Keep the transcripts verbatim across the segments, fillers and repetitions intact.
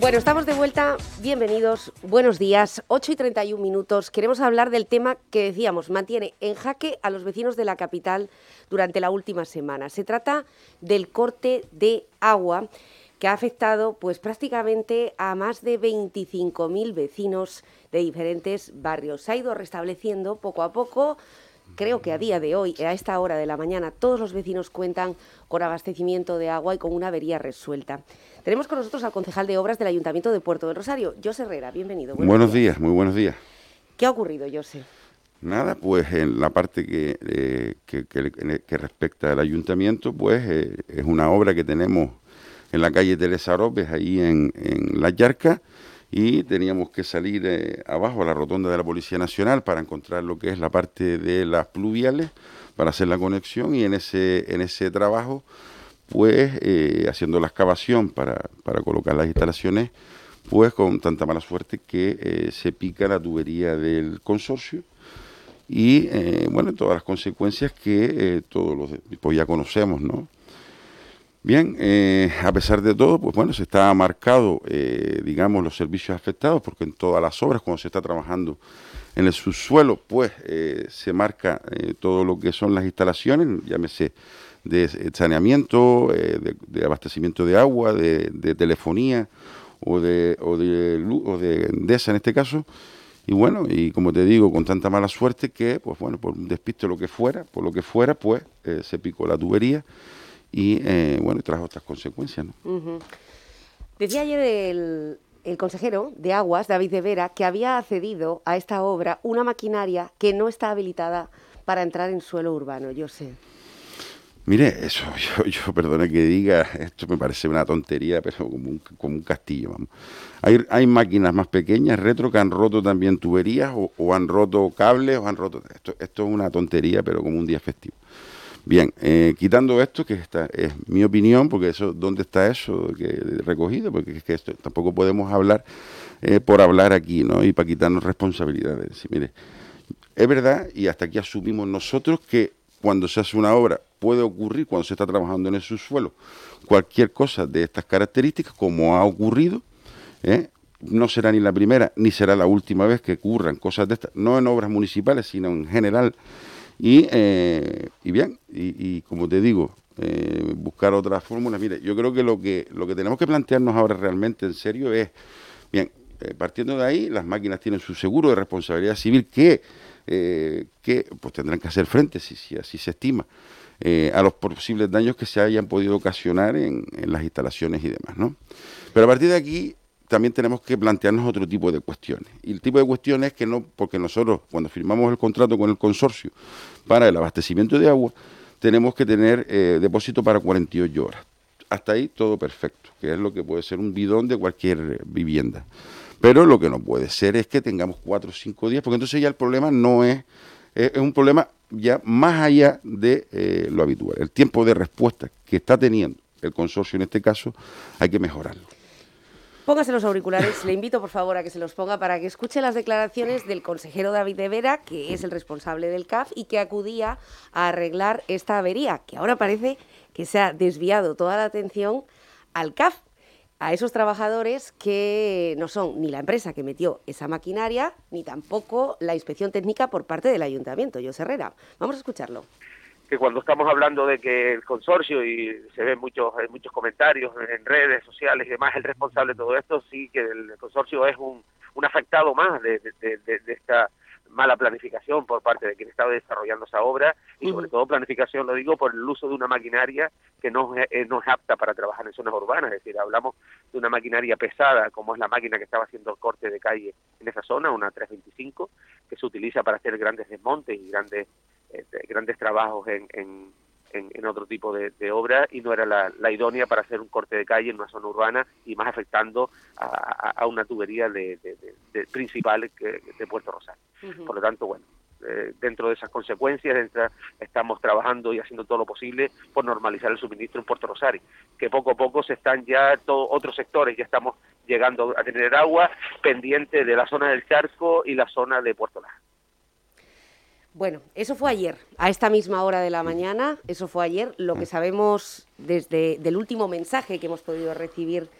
Bueno, estamos de vuelta, bienvenidos, buenos días, ocho y treinta y un minutos. Queremos hablar del tema que decíamos, mantiene en jaque a los vecinos de la capital durante la última semana. Se trata del corte de agua que ha afectado pues prácticamente a más de veinticinco mil vecinos de diferentes barrios. Se ha ido restableciendo poco a poco. Creo que a día de hoy, a esta hora de la mañana, todos los vecinos cuentan con abastecimiento de agua y con una avería resuelta. Tenemos con nosotros al concejal de Obras del Ayuntamiento de Puerto del Rosario, José Herrera. Bienvenido. Buenos, buenos días. días, muy buenos días. ¿Qué ha ocurrido, José? Nada, pues en la parte que, eh, que, que, que respecta al ayuntamiento, pues eh, es una obra que tenemos en la calle Teresa Ropes, ahí en, en La Yarca, y teníamos que salir eh, abajo a la rotonda de la Policía Nacional para encontrar lo que es la parte de las pluviales, para hacer la conexión, y en ese, en ese trabajo, pues eh, haciendo la excavación para, para colocar las instalaciones, pues con tanta mala suerte que eh, se pica la tubería del consorcio, y eh, bueno, todas las consecuencias que eh, todos los pues ya conocemos, ¿no? Bien, eh, a pesar de todo, pues bueno, se está marcado, eh, digamos, los servicios afectados, porque en todas las obras, cuando se está trabajando en el subsuelo, pues eh, se marca eh, todo lo que son las instalaciones, llámese de saneamiento, eh, de, de abastecimiento de agua, de, de telefonía o de, o de luz, o de Endesa en este caso. Y bueno, y como te digo, con tanta mala suerte que, pues bueno, por un despiste o lo que fuera, por lo que fuera, pues eh, se picó la tubería. Y, eh, bueno, trajo otras consecuencias, ¿no? Uh-huh. Decía ayer el, el consejero de Aguas, David de Vera, que había accedido a esta obra una maquinaria que no está habilitada para entrar en suelo urbano. Yo sé. Mire, eso, yo, yo perdone que diga, esto me parece una tontería, pero como un, como un castillo, vamos. Hay, hay máquinas más pequeñas, retro, que han roto también tuberías, o, o han roto cables, o han roto... Esto, esto es una tontería, pero como un día festivo. Bien, eh, quitando esto, que esta es mi opinión, porque eso, ¿dónde está eso que, recogido? Porque es que esto, tampoco podemos hablar eh, por hablar aquí, ¿no? Y para quitarnos responsabilidades. Sí, mire, es verdad, y hasta aquí asumimos nosotros que cuando se hace una obra puede ocurrir, cuando se está trabajando en el subsuelo, cualquier cosa de estas características, como ha ocurrido, ¿eh? No será ni la primera, ni será la última vez que ocurran cosas de estas, no en obras municipales, sino en general. Y, eh, y bien, y, y como te digo, eh, buscar otras fórmulas. Mire, yo creo que lo que lo que tenemos que plantearnos ahora realmente en serio es, bien, eh, partiendo de ahí, las máquinas tienen su seguro de responsabilidad civil que, eh, que pues tendrán que hacer frente, si, si así se estima, eh, a los posibles daños que se hayan podido ocasionar en, en las instalaciones y demás, ¿no? Pero a partir de aquí también tenemos que plantearnos otro tipo de cuestiones. Y el tipo de cuestiones es que no, porque nosotros cuando firmamos el contrato con el consorcio para el abastecimiento de agua, tenemos que tener eh, depósito para cuarenta y ocho horas. Hasta ahí todo perfecto, que es lo que puede ser un bidón de cualquier vivienda. Pero lo que no puede ser es que tengamos cuatro o cinco días, porque entonces ya el problema no es, es, es un problema ya más allá de eh, lo habitual. El tiempo de respuesta que está teniendo el consorcio en este caso hay que mejorarlo. Póngase los auriculares, le invito por favor a que se los ponga para que escuche las declaraciones del consejero David de Vera, que es el responsable del C A F y que acudía a arreglar esta avería, que ahora parece que se ha desviado toda la atención al C A F, a esos trabajadores que no son ni la empresa que metió esa maquinaria, ni tampoco la inspección técnica por parte del ayuntamiento. José Herrera, vamos a escucharlo. Que cuando estamos hablando de que el consorcio, y se ven muchos muchos comentarios en redes sociales y demás, el responsable de todo esto, sí que el consorcio es un, un afectado más de, de, de, de esta mala planificación por parte de quien estaba desarrollando esa obra, y sobre uh-huh. todo planificación, lo digo, por el uso de una maquinaria que no es, eh, no es apta para trabajar en zonas urbanas. Es decir, hablamos de una maquinaria pesada, como es la máquina que estaba haciendo el corte de calle en esa zona, una tres veinticinco, que se utiliza para hacer grandes desmontes y grandes eh, grandes trabajos en, en, en, en otro tipo de, de obra, y no era la, la idónea para hacer un corte de calle en una zona urbana, y más afectando a, a, a una tubería de, de, de, de principal que, de Puerto Rosario. Uh-huh. Por lo tanto, bueno, eh, dentro de esas consecuencias dentro, estamos trabajando y haciendo todo lo posible por normalizar el suministro en Puerto Rosario, que poco a poco se están ya todo, otros sectores, ya estamos llegando a tener agua pendiente de la zona del Charco y la zona de Puerto Laja. Bueno, eso fue ayer, a esta misma hora de la mañana, eso fue ayer. Lo que sabemos desde del último mensaje que hemos podido recibir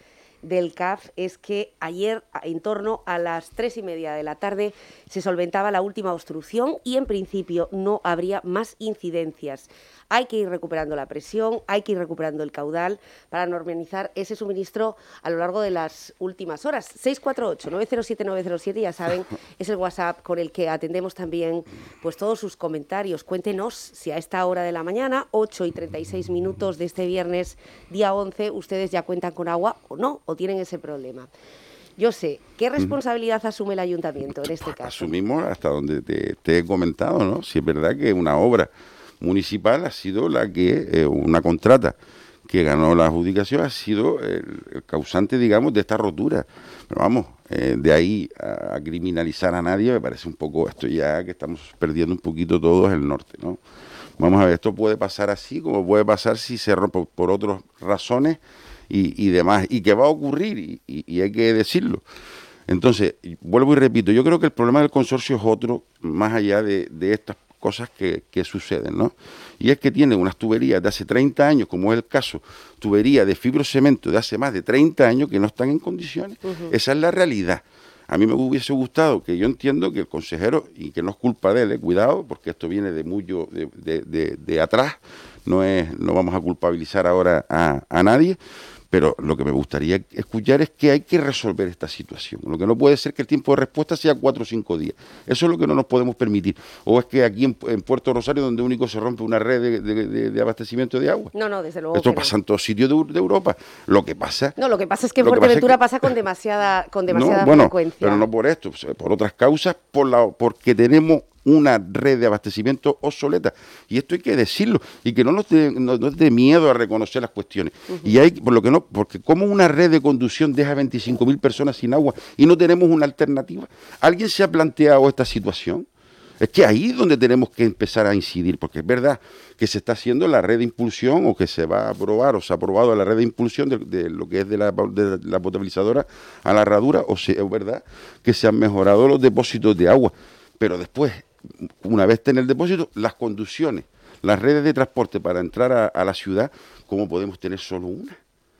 del C A F es que ayer, en torno a las tres y media de la tarde, se solventaba la última obstrucción y, en principio, no habría más incidencias. Hay que ir recuperando la presión, hay que ir recuperando el caudal para normalizar ese suministro a lo largo de las últimas horas. seis cuatro ocho, nueve cero siete, nueve cero siete, ya saben, es el WhatsApp con el que atendemos también pues todos sus comentarios. Cuéntenos si a esta hora de la mañana, ocho y treinta y seis minutos de este viernes, día once, ustedes ya cuentan con agua o no, o tienen ese problema. Yo sé, ¿qué responsabilidad mm. asume el ayuntamiento en este caso? Asumimos hasta donde te, te he comentado, ¿no? Si es verdad que una obra municipal ha sido la que, eh, una contrata que ganó la adjudicación, ha sido el, el causante, digamos, de esta rotura. Pero vamos, eh, de ahí a, a criminalizar a nadie, me parece un poco, esto ya que estamos perdiendo un poquito todos el norte, ¿no? Vamos a ver, esto puede pasar así, como puede pasar si se rompe por, por otras razones y, y demás, y que va a ocurrir, y, y, y hay que decirlo. Entonces, vuelvo y repito, yo creo que el problema del consorcio es otro, más allá de, de estas cosas que, que suceden, ¿no? Y es que tienen unas tuberías de hace treinta años, como es el caso, tuberías de fibrocemento de hace más de treinta años que no están en condiciones. Uh-huh. Esa es la realidad. A mí me hubiese gustado, que yo entiendo que el consejero, y que no es culpa de él, eh, cuidado, porque esto viene de mucho de, de, de, de atrás, no es, no vamos a culpabilizar ahora a, a nadie, pero lo que me gustaría escuchar es que hay que resolver esta situación. Lo que no puede ser que el tiempo de respuesta sea cuatro o cinco días. Eso es lo que no nos podemos permitir. O es que aquí en, en Puerto Rosario, donde único se rompe una red de, de, de, de abastecimiento de agua. No, no, desde luego. Esto pasa no. en todos sitios de, de Europa. Lo que pasa... No, lo que pasa es que en Fuerteventura pasa, es que, pasa con demasiada, con demasiada no, bueno, frecuencia. Pero no por esto, por otras causas, por la, porque tenemos una red de abastecimiento obsoleta. Y esto hay que decirlo, y que no nos dé no, no de miedo a reconocer las cuestiones. Uh-huh. Y hay, por lo que no, porque como una red de conducción deja veinticinco mil personas sin agua y no tenemos una alternativa. ¿Alguien se ha planteado esta situación? Es que ahí es donde tenemos que empezar a incidir, porque es verdad que se está haciendo la red de impulsión, o que se va a aprobar, o se ha aprobado la red de impulsión de, de lo que es de la, de la potabilizadora a la herradura, o sea, es verdad que se han mejorado los depósitos de agua, pero después, una vez en el depósito, las conducciones, las redes de transporte para entrar a, a la ciudad, ¿cómo podemos tener solo una?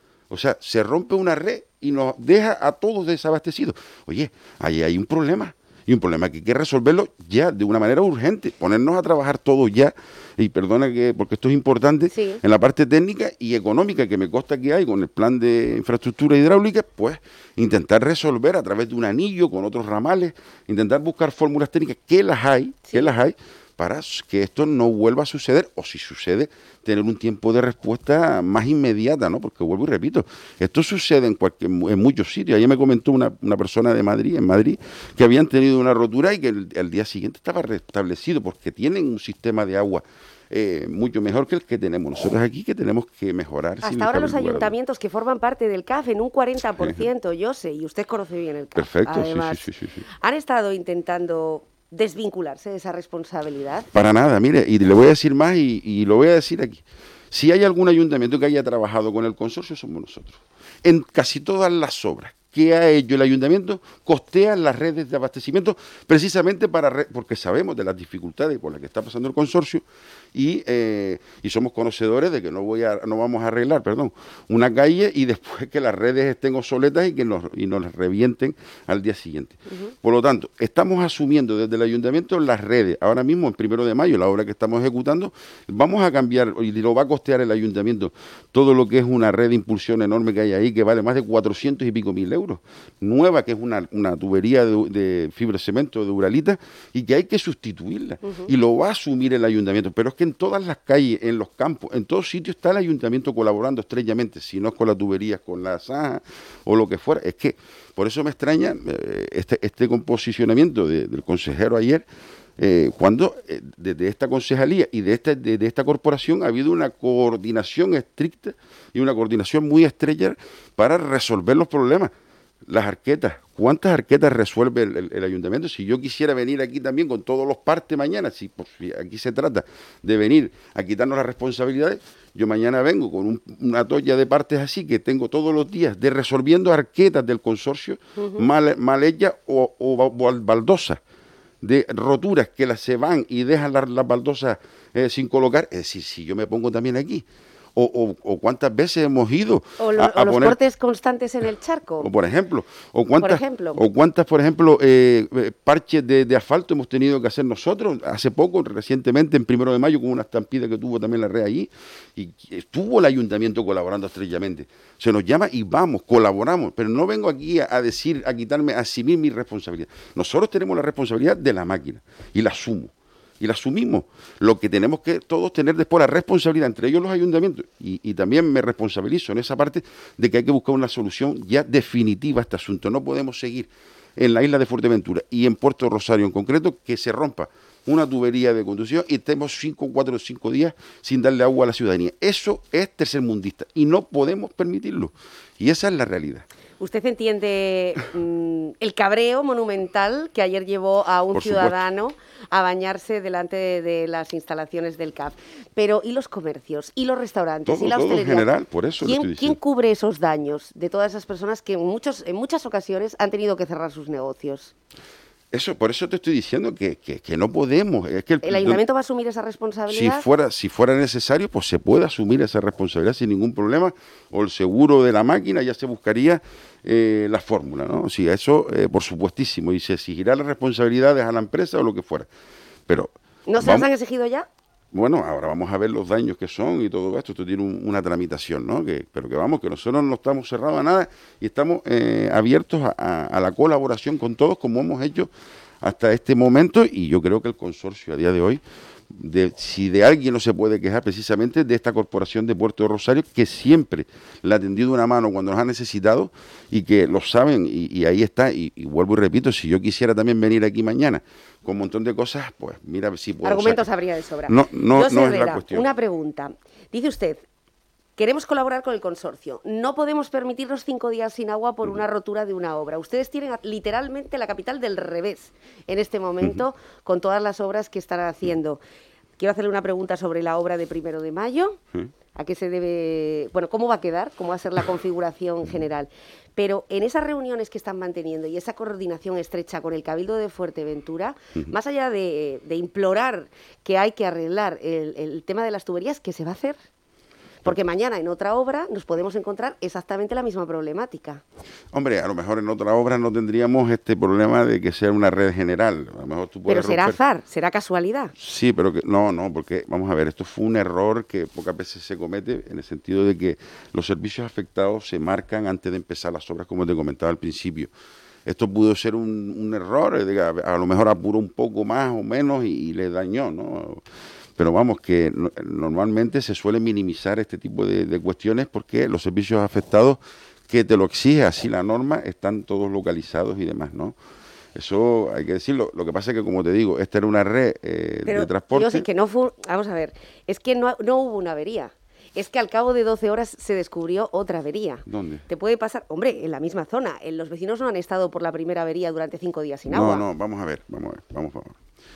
O sea, se rompe una red y nos deja a todos desabastecidos. Oye, ahí hay un problema. Y un problema que hay que resolverlo ya, de una manera urgente, ponernos a trabajar todos ya, y perdona que, porque esto es importante, sí. en la parte técnica y económica que me consta que hay con el plan de infraestructura hidráulica, pues intentar resolver a través de un anillo con otros ramales, intentar buscar fórmulas técnicas, que las hay, sí. que las hay, para que esto no vuelva a suceder, o si sucede, tener un tiempo de respuesta más inmediata, ¿no? Porque vuelvo y repito, esto sucede en, cualquier, en muchos sitios. Ayer me comentó una, una persona de Madrid, en Madrid, que habían tenido una rotura y que el, el día siguiente estaba restablecido, porque tienen un sistema de agua Eh, mucho mejor que el que tenemos nosotros aquí, que tenemos que mejorar. Hasta ahora los ayuntamientos que forman parte del C A F en un cuarenta por ciento, yo sé, y usted conoce bien el C A F. Perfecto, además, sí, sí, sí, sí, sí. Han estado intentando desvincularse de esa responsabilidad. Para nada, mire, y le voy a decir más, y, y lo voy a decir aquí. Si hay algún ayuntamiento que haya trabajado con el consorcio, somos nosotros. En casi todas las obras que ha hecho el ayuntamiento, costean las redes de abastecimiento, precisamente para re, porque sabemos de las dificultades por las que está pasando el consorcio, y, eh, y somos conocedores de que no voy a, no vamos a arreglar, perdón, una calle y después que las redes estén obsoletas y que nos, y nos revienten al día siguiente. Uh-huh. Por lo tanto, estamos asumiendo desde el ayuntamiento las redes. Ahora mismo, en primero de mayo, la obra que estamos ejecutando, vamos a cambiar, y lo va a costear el ayuntamiento, todo lo que es una red de impulsión enorme que hay ahí, que vale más de cuatrocientos y pico mil euros, nueva, que es una, una tubería de, de fibrocemento de Uralita, y que hay que sustituirla. Uh-huh. Y lo va a asumir el ayuntamiento, pero es que en todas las calles, en los campos, en todos sitios está el ayuntamiento colaborando estrechamente, si no es con las tuberías, con la zanja o lo que fuera. Es que por eso me extraña eh, este, este composicionamiento de, del consejero ayer, eh, cuando eh, desde esta concejalía y de esta, de, de esta corporación ha habido una coordinación estricta y una coordinación muy estrecha para resolver los problemas. Las arquetas, ¿cuántas arquetas resuelve el, el, el ayuntamiento? Si yo quisiera venir aquí también con todos los partes mañana, si pues, aquí se trata de venir a quitarnos las responsabilidades, yo mañana vengo con un, una toalla de partes así que tengo todos los días de resolviendo arquetas del consorcio, uh-huh. mal, mal hechas o, o baldosas, de roturas que las se van y dejan las, las baldosas eh, sin colocar. Es decir, si yo me pongo también aquí, O, o, o cuántas veces hemos ido o, lo, a, a o los poner, cortes constantes en el charco. O por ejemplo, o cuántas, por ejemplo, o cuántas, por ejemplo, eh, parches de, de asfalto hemos tenido que hacer nosotros. Hace poco, recientemente, en primero de mayo, con una estampida que tuvo también la red allí, y estuvo el ayuntamiento colaborando estrechamente. Se nos llama y vamos, colaboramos, pero no vengo aquí a, a decir, a quitarme, a asumir mi responsabilidad. Nosotros tenemos la responsabilidad de la máquina y la asumo. Y la asumimos. Lo que tenemos que todos tener después la responsabilidad, entre ellos los ayuntamientos, y, y también me responsabilizo en esa parte de que hay que buscar una solución ya definitiva a este asunto. No podemos seguir en la isla de Fuerteventura y en Puerto Rosario en concreto que se rompa una tubería de conducción y estemos cinco, cuatro o cinco días sin darle agua a la ciudadanía. Eso es tercermundista y no podemos permitirlo. Y esa es la realidad. ¿Usted entiende mmm, el cabreo monumental que ayer llevó a un Por ciudadano supuesto. a bañarse delante de, de las instalaciones del C A F? Pero, ¿y los comercios? ¿Y los restaurantes? Todo, ¿Y la todo en hostelería? general, por eso lo ¿Quién, estoy diciendo. ¿Quién cubre esos daños de todas esas personas que en, muchos, en muchas ocasiones han tenido que cerrar sus negocios? Eso, por eso te estoy diciendo que, que, que no podemos. Es que el, ¿El ayuntamiento va a asumir esa responsabilidad? Si fuera, si fuera necesario, pues se puede asumir esa responsabilidad sin ningún problema, o el seguro de la máquina ya se buscaría eh, la fórmula, ¿no? Si eso, eh, por supuestísimo, y se exigirá las responsabilidades a la empresa o lo que fuera. Pero ¿No se vamos, las han exigido ya? Bueno, ahora vamos a ver los daños que son y todo esto. Esto tiene un, una tramitación, ¿no? Que, pero que vamos, que nosotros no estamos cerrados a nada y estamos eh, abiertos a, a, a la colaboración con todos, como hemos hecho hasta este momento. Y yo creo que el consorcio a día de hoy, de, si de alguien no se puede quejar, precisamente de esta corporación de Puerto de Rosario, que siempre le ha tendido una mano cuando nos ha necesitado y que lo saben, y, y ahí está. Y, y vuelvo y repito, si yo quisiera también venir aquí mañana con un montón de cosas, pues mira si puedo. Argumentos sacar. habría de sobra. No, no, José no Herrera, es la cuestión. Una pregunta. Dice usted, queremos colaborar con el consorcio. No podemos permitirnos cinco días sin agua por una rotura de una obra. Ustedes tienen literalmente la capital del revés en este momento uh-huh. con todas las obras que están haciendo. Quiero hacerle una pregunta sobre la obra de Primero de Mayo. ¿Sí? ¿A qué se debe? Bueno, ¿cómo va a quedar? ¿Cómo va a ser la configuración general? Pero en esas reuniones que están manteniendo y esa coordinación estrecha con el Cabildo de Fuerteventura, uh-huh. más allá de, de implorar que hay que arreglar el, el tema de las tuberías, ¿qué se va a hacer? Porque mañana en otra obra nos podemos encontrar exactamente la misma problemática. Hombre, a lo mejor en otra obra no tendríamos este problema de que sea una red general. A lo mejor tú puedes pero será romper... azar, será casualidad. Sí, pero que no, no, porque vamos a ver, esto fue un error que pocas veces se comete en el sentido de que los servicios afectados se marcan antes de empezar las obras, como te comentaba al principio. Esto pudo ser un, un error, a, a lo mejor apuró un poco más o menos y, y le dañó, ¿no? Pero vamos, que no, normalmente se suele minimizar este tipo de, de cuestiones porque los servicios afectados que te lo exige así la norma están todos localizados y demás, ¿no? Eso hay que decirlo. Lo que pasa es que, como te digo, esta era una red eh, Pero, de transporte. Yo sé que no fue, vamos a ver, es que no, no hubo una avería. Es que al cabo de doce horas se descubrió otra avería. ¿Dónde? Te puede pasar, hombre, en la misma zona. Los vecinos no han estado por la primera avería durante cinco días sin no, agua. No, no, vamos a ver, vamos a ver, vamos a ver.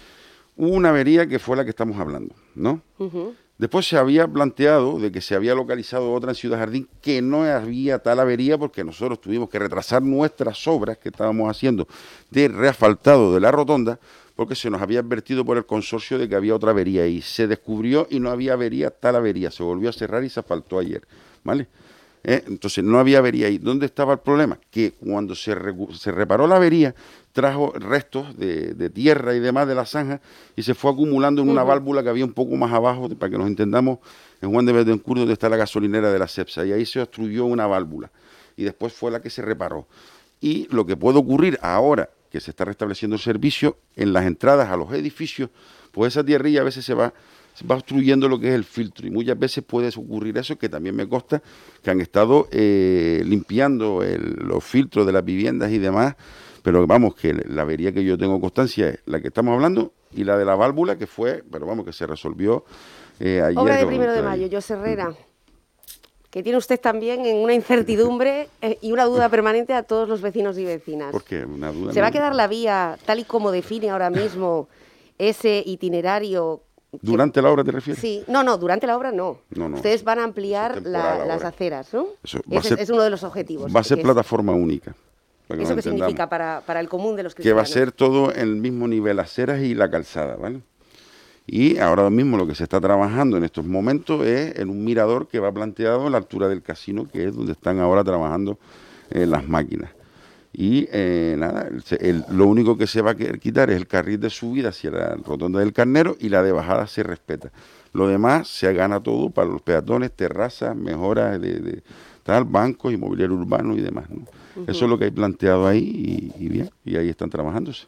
Hubo una avería que fue la que estamos hablando, ¿no? Uh-huh. Después se había planteado de que se había localizado otra en Ciudad Jardín, que no había tal avería porque nosotros tuvimos que retrasar nuestras obras que estábamos haciendo de reasfaltado de la rotonda porque se nos había advertido por el consorcio de que había otra avería y se descubrió y no había avería, tal avería, se volvió a cerrar y se asfaltó ayer, ¿vale? ¿Eh? Entonces no había avería ahí. ¿Dónde estaba el problema? Que cuando se, re, se reparó la avería, trajo restos de, de tierra y demás de la zanja y se fue acumulando en una uh-huh. válvula que había un poco más abajo, para que nos entendamos, en Juan de Betancourt, donde está la gasolinera de la Cepsa, y ahí se obstruyó una válvula y después fue la que se reparó. Y lo que puede ocurrir ahora que se está restableciendo el servicio, en las entradas a los edificios, pues esa tierrilla a veces se va va obstruyendo lo que es el filtro y muchas veces puede ocurrir eso, que también me consta que han estado eh, limpiando el, los filtros de las viviendas y demás, pero vamos, que la avería que yo tengo constancia es la que estamos hablando y la de la válvula que fue, pero vamos, que se resolvió eh, ayer. Obra de Primero de Mayo, José Herrera, que tiene usted también en una incertidumbre eh, y una duda permanente a todos los vecinos y vecinas. ¿Por qué? Una duda. ¿Se no... va a quedar la vía tal y como define ahora mismo ese itinerario? ¿Durante la obra te refieres? Sí, no, no, durante la obra no. no, no Ustedes van a ampliar la, las aceras, ¿no? Eso Ese ser, es uno de los objetivos. Va a ser plataforma es, única. Para ¿Eso qué significa para, para el común de los cristianos? Que va a ser todo en el mismo nivel, aceras y la calzada, ¿vale? Y ahora mismo lo que se está trabajando en estos momentos es en un mirador que va planteado a la altura del casino, que es donde están ahora trabajando eh, las máquinas. Y eh, nada, el, el, lo único que se va a quitar es el carril de subida hacia la rotonda del Carnero, y la de bajada se respeta. Lo demás se gana todo para los peatones, terrazas, mejoras de, de tal, bancos, inmobiliario urbano y demás, ¿no? Uh-huh. Eso es lo que hay planteado ahí, y, y bien, y ahí están trabajándose.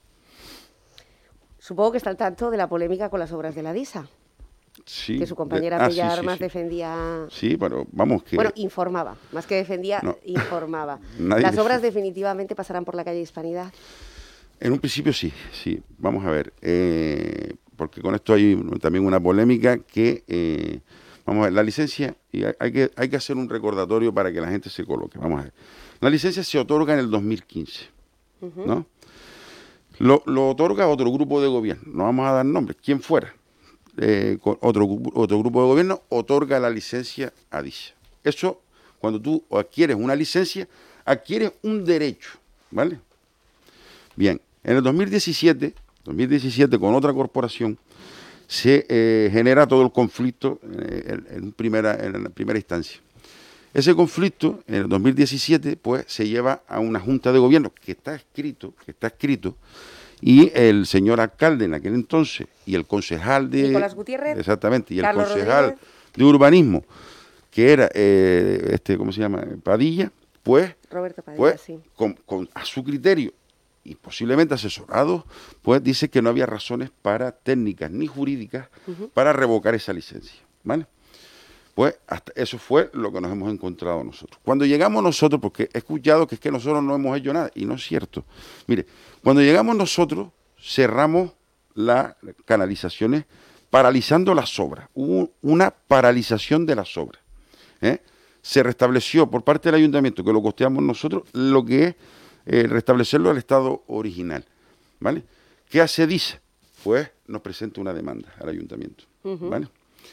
Supongo que está al tanto de la polémica con las obras de la DISA. Sí, que su compañera de, ah, Pellar sí, sí, más sí. defendía... Sí, pero vamos que... Bueno, informaba, más que defendía, no, informaba. Nadie ¿Las obras defiende. definitivamente pasarán por la calle Hispanidad? En un principio sí, sí. Vamos a ver, eh, porque con esto hay también una polémica que... Eh, vamos a ver, la licencia, y hay, hay, que, hay que hacer un recordatorio para que la gente se coloque. Vamos a ver. La licencia se otorga en el dos mil quince, uh-huh. ¿no? Lo, lo otorga otro grupo de gobierno, no vamos a dar nombres, quien fuera. Eh, otro, otro grupo de gobierno otorga la licencia a DISA. Eso, cuando tú adquieres una licencia, adquieres un derecho, ¿vale? Bien, en el dos mil diecisiete, dos mil diecisiete con otra corporación, se eh, genera todo el conflicto eh, en, en, primera, en la primera instancia. Ese conflicto, en el dos mil diecisiete, pues se lleva a una junta de gobierno que está escrito, que está escrito, y el señor alcalde en aquel entonces, y el concejal de... Nicolás Gutiérrez. Exactamente, y el Carlos concejal Rodríguez. de urbanismo, que era, eh, este, ¿cómo se llama? Padilla, pues, Roberto Padilla, pues sí. con, con, a su criterio, y posiblemente asesorado, pues dice que no había razones para técnicas ni jurídicas uh-huh. para revocar esa licencia, ¿vale? Pues hasta eso fue lo que nos hemos encontrado nosotros. Cuando llegamos nosotros, porque he escuchado que es que nosotros no hemos hecho nada, y no es cierto. Mire, cuando llegamos nosotros, cerramos las canalizaciones paralizando las obras. Hubo una paralización de las obras, ¿eh? Se restableció por parte del ayuntamiento, que lo costeamos nosotros, lo que es eh, restablecerlo al estado original, ¿vale? ¿Qué hace DISA? Pues nos presenta una demanda al ayuntamiento, uh-huh. ¿vale?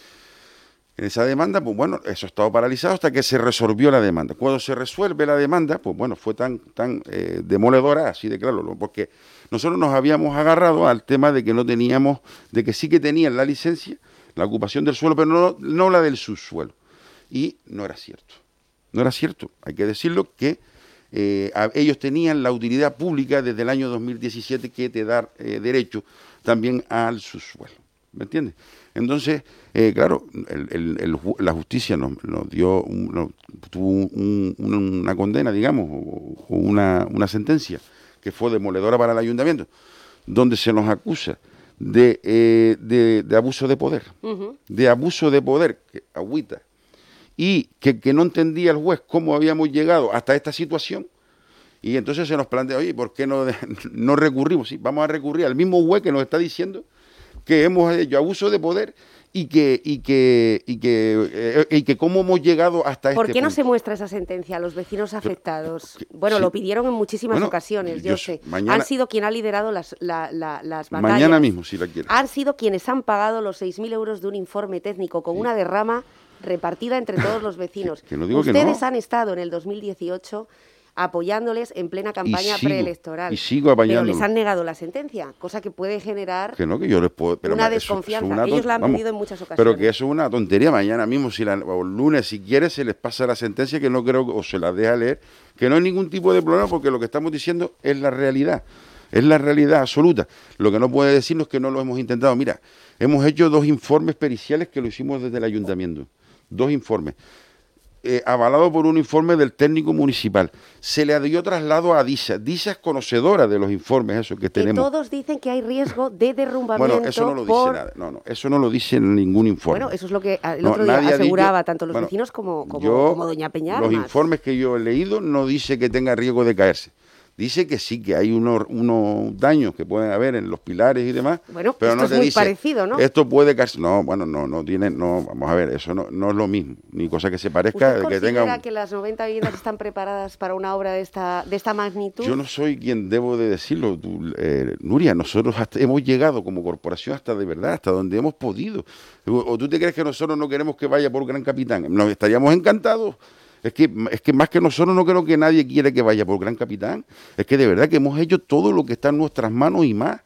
En esa demanda, pues bueno, eso ha estado paralizado hasta que se resolvió la demanda. Cuando se resuelve la demanda, pues bueno, fue tan, tan eh, demoledora, así de claro, ¿no? Porque nosotros nos habíamos agarrado al tema de que no teníamos, de que sí que tenían la licencia, la ocupación del suelo, pero no, no la del subsuelo. Y no era cierto. No era cierto. Hay que decirlo que eh, a, ellos tenían la utilidad pública desde el año dos mil diecisiete que te da eh, derecho también al subsuelo. ¿Me entiendes? Entonces, eh, claro, el, el, el, la justicia nos, nos dio, un, nos, tuvo un, un, una condena, digamos, o, o una, una sentencia que fue demoledora para el ayuntamiento, donde se nos acusa de, eh, de, de abuso de poder, uh-huh. de abuso de poder, que agüita, y que, que no entendía el juez cómo habíamos llegado hasta esta situación. Y entonces se nos plantea, oye, ¿por qué no, no recurrimos? Sí, vamos a recurrir al mismo juez que nos está diciendo que hemos hecho abuso de poder y que y que y que eh, y que cómo hemos llegado hasta este punto. ¿Por qué no se muestra esa sentencia a los vecinos afectados? Pero, bueno, sí. lo pidieron en muchísimas bueno, ocasiones, yo, yo sé. Mañana, han sido quien ha liderado las, la, la, las batallas. Mañana mismo, si la quieres. Han sido quienes han pagado los seis mil euros de un informe técnico con sí. una derrama repartida entre todos los vecinos. que no digo Ustedes que no. han estado en el dos mil dieciocho apoyándoles en plena campaña y sigo, preelectoral. Y sigo apoyándolos. Pero les han negado la sentencia, cosa que puede generar que no, que yo les puedo, pero una eso, desconfianza. Eso una Ellos la han vamos, pedido en muchas ocasiones. Pero que eso es una tontería. Mañana mismo, si la, o el lunes, si quiere, se les pasa la sentencia, que no creo, o se la deja leer, que no hay ningún tipo de problema, porque lo que estamos diciendo es la realidad. Es la realidad absoluta. Lo que no puede decirnos es que no lo hemos intentado. Mira, hemos hecho dos informes periciales que lo hicimos desde el ayuntamiento. Dos informes. Eh, avalado por un informe del técnico municipal. Se le dio traslado a DISA. DISA es conocedora de los informes esos que, que tenemos. Todos dicen que hay riesgo de derrumbamiento. Bueno, eso no lo por... dice nada. No, no, eso no lo dice en ningún informe. Bueno, eso es lo que el no, otro día aseguraba dicho, tanto los bueno, vecinos como, como, yo, como doña Peñar. Los informes que yo he leído no dice que tenga riesgo de caerse. Dice que sí, que hay unos, unos daños que pueden haber en los pilares y demás. Bueno, pero esto no es te muy dice, parecido, ¿no? Esto puede caerse. No, bueno, no, no tiene, no, vamos a ver, eso no, no es lo mismo, ni cosa que se parezca. ¿Usted que tenga un... que las noventa viviendas están preparadas para una obra de esta, de esta magnitud? Yo no soy quien debo de decirlo, tú, eh, Nuria, nosotros hasta hemos llegado como corporación hasta de verdad, hasta donde hemos podido. O, o tú te crees que nosotros no queremos que vaya por Gran Capitán. Nos estaríamos encantados. Es que, es que más que nosotros no creo que nadie quiere que vaya por Gran Capitán. Es que de verdad que hemos hecho todo lo que está en nuestras manos y más.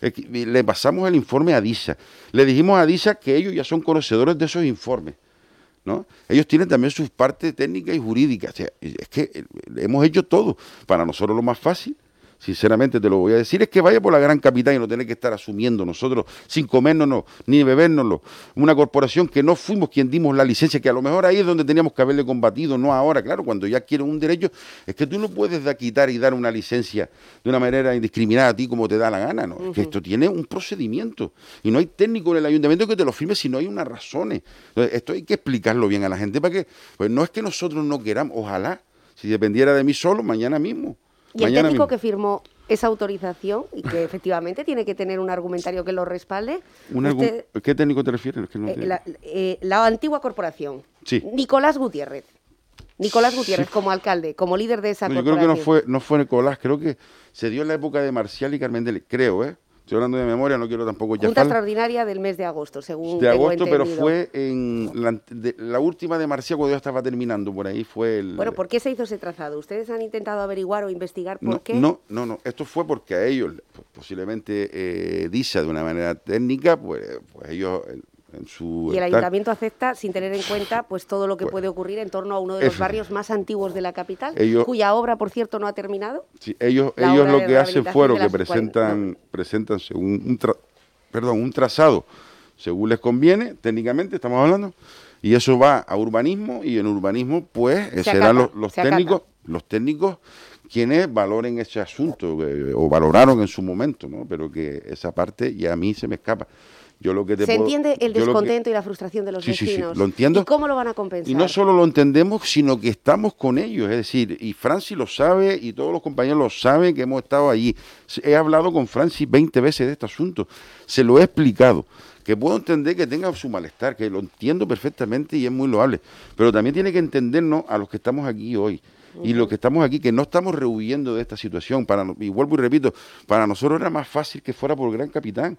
Le pasamos el informe a DISA. Le dijimos a DISA que ellos ya son conocedores de esos informes, ¿no? Ellos tienen también sus partes técnicas y jurídicas. O sea, es que hemos hecho todo. Para nosotros lo más fácil, sinceramente te lo voy a decir, es que vaya por la gran capital y no tener que estar asumiendo nosotros, sin comérnoslo, ni bebérnoslo, una corporación que no fuimos quien dimos la licencia, que a lo mejor ahí es donde teníamos que haberle combatido, no ahora. Claro, cuando ya quieren un derecho, es que tú no puedes da, quitar y dar una licencia de una manera indiscriminada a ti como te da la gana, ¿no? Uh-huh. Es que esto tiene un procedimiento, y no hay técnico en el ayuntamiento que te lo firme si no hay unas razones. Entonces, esto hay que explicarlo bien a la gente, para que, pues no es que nosotros no queramos, ojalá, si dependiera de mí solo, mañana mismo. Y el técnico que firmó esa autorización y que efectivamente tiene que tener un argumentario que lo respalde. Un usted, ¿Qué técnico te refieres? Es que no eh, la, eh, la antigua corporación. Sí. Nicolás Gutiérrez. Nicolás Gutiérrez, sí. Como alcalde, como líder de esa no, corporación. Yo creo que no fue, no fue Nicolás, creo que se dio en la época de Marcial y Carmen Dele, creo, ¿eh? Estoy hablando de memoria, no quiero tampoco ya. Junta extraordinaria del mes de agosto, según De tengo agosto, pero entendido. fue en la, de, la última de Marcial, cuando ya estaba terminando, por ahí fue el... Bueno, ¿por qué se hizo ese trazado? ¿Ustedes han intentado averiguar o investigar por no, qué? No, no, no, esto fue porque a ellos, posiblemente eh, DISA de una manera técnica, pues, pues ellos... En su y el ayuntamiento acepta sin tener en cuenta pues todo lo que pues, puede ocurrir en torno a uno de los barrios más antiguos de la capital, ellos, cuya obra, por cierto, no ha terminado. Sí, ellos ellos lo que hacen fueron que presentan, no. presentan según un, tra, perdón, un trazado, según les conviene, técnicamente estamos hablando, y eso va a urbanismo, y en urbanismo pues se serán acata, los, los técnicos, acata. los técnicos quienes valoren ese asunto, eh, o valoraron en su momento, ¿no? Pero que esa parte ya a mí se me escapa. Yo lo que te ¿Se puedo, entiende el descontento que, y la frustración de los sí, vecinos? Sí, sí, lo entiendo. ¿Y cómo lo van a compensar? Y no solo lo entendemos, sino que estamos con ellos. Es decir, y Francis lo sabe, y todos los compañeros lo saben, que hemos estado allí. He hablado con Francis veinte veces de este asunto. Se lo he explicado. Que puedo entender que tenga su malestar, que lo entiendo perfectamente y es muy loable. Pero también tiene que entendernos a los que estamos aquí hoy. Uh-huh. Y los que estamos aquí, que no estamos rehuyendo de esta situación. Para, y vuelvo y repito, para nosotros era más fácil que fuera por Gran Capitán.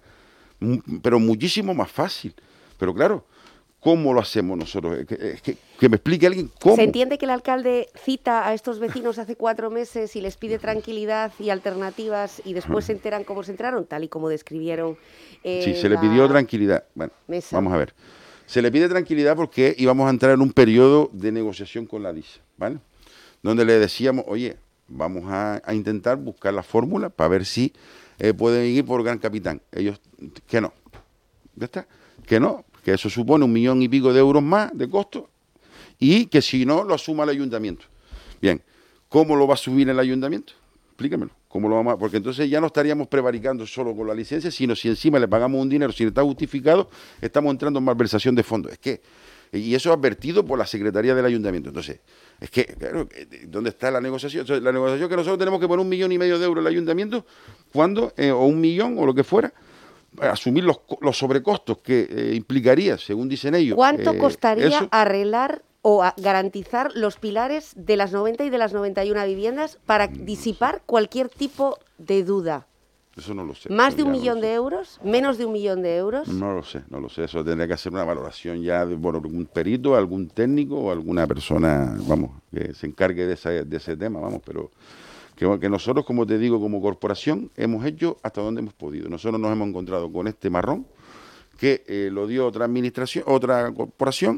Pero muchísimo más fácil. Pero claro, ¿cómo lo hacemos nosotros? Que, que, que me explique alguien cómo. ¿Se entiende que el alcalde cita a estos vecinos hace cuatro meses y les pide tranquilidad y alternativas y después se enteran cómo se enteraron, tal y como describieron? Eh, sí, se le pidió tranquilidad. Bueno, mesa. Vamos a ver. Se le pide tranquilidad porque íbamos a entrar en un periodo de negociación con la DISA, ¿vale? Donde le decíamos, oye, vamos a, a intentar buscar la fórmula para ver si Eh, pueden ir por Gran Capitán. Ellos, que no. ¿Ya está? Que no, que eso supone un millón y pico de euros más de costo y que si no, lo asuma el ayuntamiento. Bien, ¿cómo lo va a subir el ayuntamiento? Explíquemelo. ¿Cómo lo vamos a...? Porque entonces ya no estaríamos prevaricando solo con la licencia, sino si encima le pagamos un dinero, si está justificado, estamos entrando en malversación de fondos. Es que, y eso es advertido por la Secretaría del Ayuntamiento. Entonces, es que, claro, ¿dónde está la negociación? Entonces, la negociación que nosotros tenemos que poner un millón y medio de euros al ayuntamiento, ¿cuándo? Eh, o un millón, o lo que fuera, asumir los, los sobrecostos que eh, implicaría, según dicen ellos. ¿Cuánto eh, costaría eso? arreglar o a garantizar los pilares de las noventa y de las noventa y una viviendas para disipar cualquier tipo de duda? Eso no lo sé. ¿Más de un millón de euros? ¿Menos de un millón de euros? No lo sé, no lo sé. Eso tendría que hacer una valoración ya de bueno, algún perito, algún técnico o alguna persona, vamos, que se encargue de, esa, de ese tema, vamos, pero que, que nosotros, como te digo, como corporación, hemos hecho hasta donde hemos podido. Nosotros nos hemos encontrado con este marrón que eh, lo dio otra administración, otra corporación,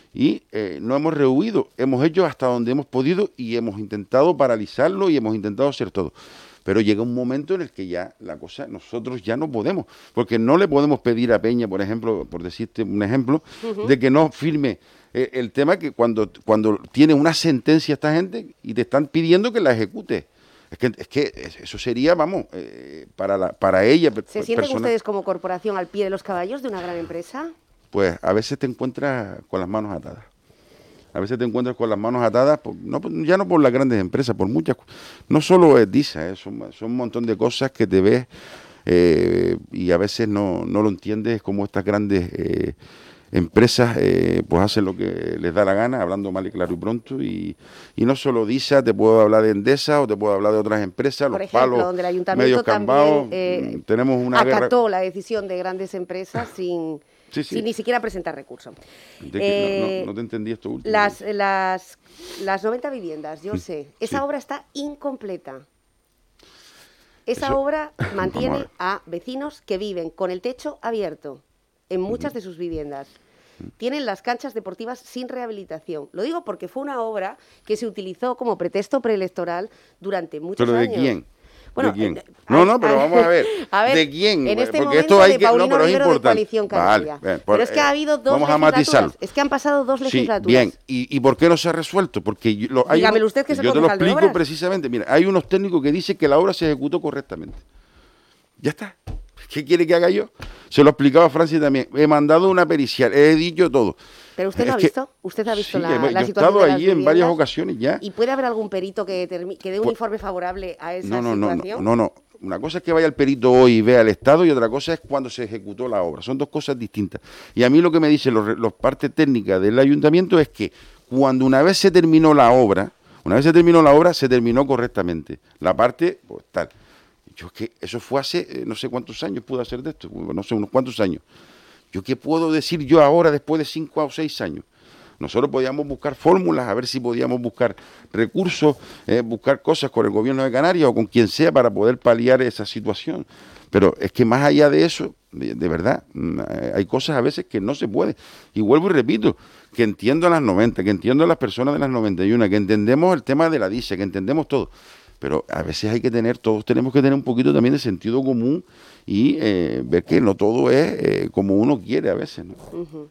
y eh, no hemos rehuido. Hemos hecho hasta donde hemos podido y hemos intentado paralizarlo y hemos intentado hacer todo. Pero llega un momento en el que ya la cosa, nosotros ya no podemos, porque no le podemos pedir a Peña, por ejemplo, por decirte un ejemplo, uh-huh. de que no firme eh, el tema que cuando, cuando tiene una sentencia esta gente y te están pidiendo que la ejecute. Es que, es que eso sería, vamos, eh, para, la, para ella. ¿Se sienten persona, ustedes como corporación al pie de los caballos de una gran empresa? Pues a veces te encuentras con las manos atadas. A veces te encuentras con las manos atadas, por, no, ya no por las grandes empresas, por muchas cosas. No solo es DISA, eh, son, son un montón de cosas que te ves eh, y a veces no, no lo entiendes, como estas grandes eh, empresas eh, pues hacen lo que les da la gana, hablando mal y claro y pronto. Y, y no solo DISA, te puedo hablar de Endesa o te puedo hablar de otras empresas, por los ejemplo, palos, donde el ayuntamiento también cambados, eh, tenemos una acató guerra. la decisión de grandes empresas sin... Sí, sí. sin ni siquiera presentar recursos. De que, eh, no, no, no te entendí esto último. Las, las, las noventa viviendas, yo sé, esa sí. obra está incompleta. Esa Eso, obra mantiene ver. a vecinos que viven con el techo abierto en muchas de sus viviendas. Tienen las canchas deportivas sin rehabilitación. Lo digo porque fue una obra que se utilizó como pretexto preelectoral durante muchos ¿Pero de años. quién? Bueno, ¿De quién? eh, No, a- no, pero a- vamos a ver. a ver, ¿De quién? en este Porque momento esto hay de que... No, Paulino pero es Rivero de importante. Coalición Vale, Canaria. bien, por- Pero es que ha eh, habido dos vamos a legislaturas. matizarlo. Es que han pasado dos Sí, legislaturas. bien. ¿Y, ¿Y por qué no se ha resuelto? Porque yo, lo, hay Dígamelo uno- usted, que es el yo te lo concejal de explico obras. precisamente. Mira, hay unos técnicos que dicen que la obra se ejecutó correctamente. Ya está. ¿Qué quiere que haga yo? Se lo explicaba a Francis también. He mandado una pericial, he dicho todo. ¿Pero usted lo Es ha que- visto? ¿Usted ha visto sí, la, hemos- la yo he situación estado de las allí en varias viviendas? ocasiones ya. ¿Y puede haber algún perito que, termi- que dé un Pues- informe favorable a esa No, no, no, situación? no, no, no. Una cosa es que vaya el perito hoy y vea el estado y otra cosa es cuando se ejecutó la obra. Son dos cosas distintas. Y a mí lo que me dicen los, re- los partes técnicas del ayuntamiento es que cuando una vez se terminó la obra, una vez se terminó la obra, se terminó correctamente. La parte, pues tal. Yo es que eso fue hace eh, no sé cuántos años pude hacer de esto, no sé, unos cuantos años. ¿Yo qué puedo decir yo ahora después de cinco o seis años? Nosotros podíamos buscar fórmulas, a ver si podíamos buscar recursos, eh, buscar cosas con el gobierno de Canarias o con quien sea para poder paliar esa situación. Pero es que más allá de eso, de, de verdad, mm, eh, hay cosas a veces que no se puede. Y vuelvo y repito, que entiendo a las noventa, que entiendo a las personas de las noventa y uno, que entendemos el tema de la dice, que entendemos todo. Pero a veces hay que tener, todos tenemos que tener un poquito también de sentido común y eh, ver que no todo es eh, como uno quiere a veces, ¿no? Ujú.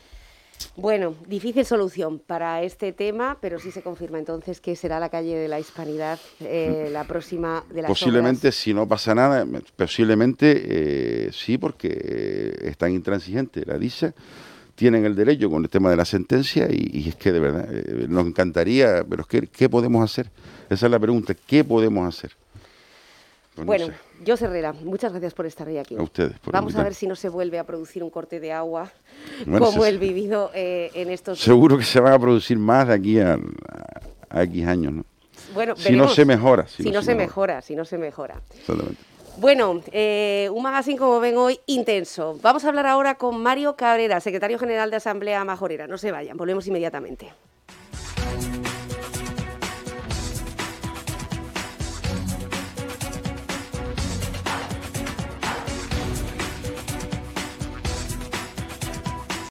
Bueno, difícil solución para este tema, pero sí se confirma entonces que será la calle de la Hispanidad eh, la próxima de las Posiblemente, obras. si no pasa nada, posiblemente eh, sí, porque eh, están intransigentes, la dice, tienen el derecho con el tema de la sentencia y, y es que de verdad eh, nos encantaría, pero es que ¿qué podemos hacer? Esa es la pregunta, ¿qué podemos hacer? Pues no Bueno, sé. José Herrera, muchas gracias por estar hoy aquí. A ustedes por Vamos a invitar. ver si no se vuelve a producir un corte de agua Bueno, como se- el vivido eh, en estos... Seguro que se van a producir más de aquí a, a, a X años, ¿no? Bueno, Si no veremos. se mejora. Si, no, se mejora, si no se mejora. Exactamente. Bueno, eh, un magazine, como ven hoy, intenso. Vamos a hablar ahora con Mario Cabrera, secretario general de Asamblea Majorera. No se vayan, volvemos inmediatamente.